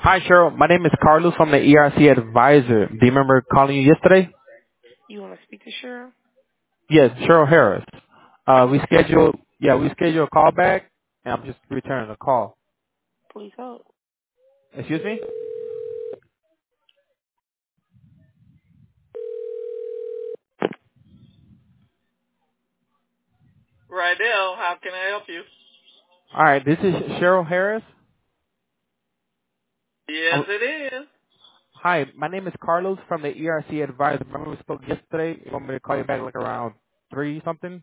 Hi, Cheryl. My name is Carlos from the ERC Advisor. Do you remember calling you yesterday? You want to speak to Cheryl? Yes, Cheryl Harris. We scheduled a call back, and I'm just returning the call. Please hold. Excuse me? Rydell, how can I help you? All right, this is Cheryl Harris. Yes, Oh, it is. hi, my name is Carlos from the ERC Advisor. Remember we spoke yesterday? You want me to call you back like around 3 something?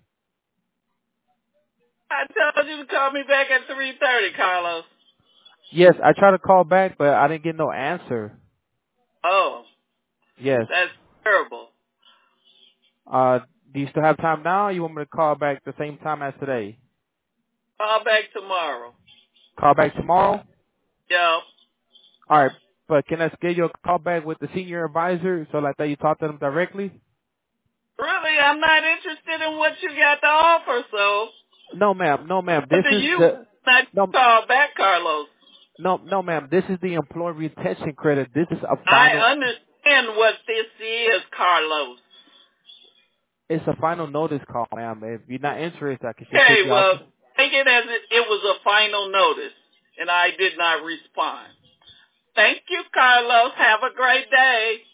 I told you to call me back at 3:30, Carlos. Yes, I tried to call back, but I didn't get no answer. Oh, Yes. that's terrible. Uh, do you still have time now? Or you want me to call back the same time as today? Call back tomorrow. Call back tomorrow? Yeah. All right, but can I schedule a call back with the senior advisor so like that you talk to them directly? Really, I'm not interested in what you got to offer, so No, ma'am. No, ma'am. up This to is you the not to no, call back, Carlos. no, ma'am. This is the employee retention credit. This is a I final. understand what this is, Carlos. It's a final notice call, ma'am. If you're not interested, I can just take Okay, you out. well, take it as it was a final notice, and I did not respond. Thank you, Carlos. Have a great day.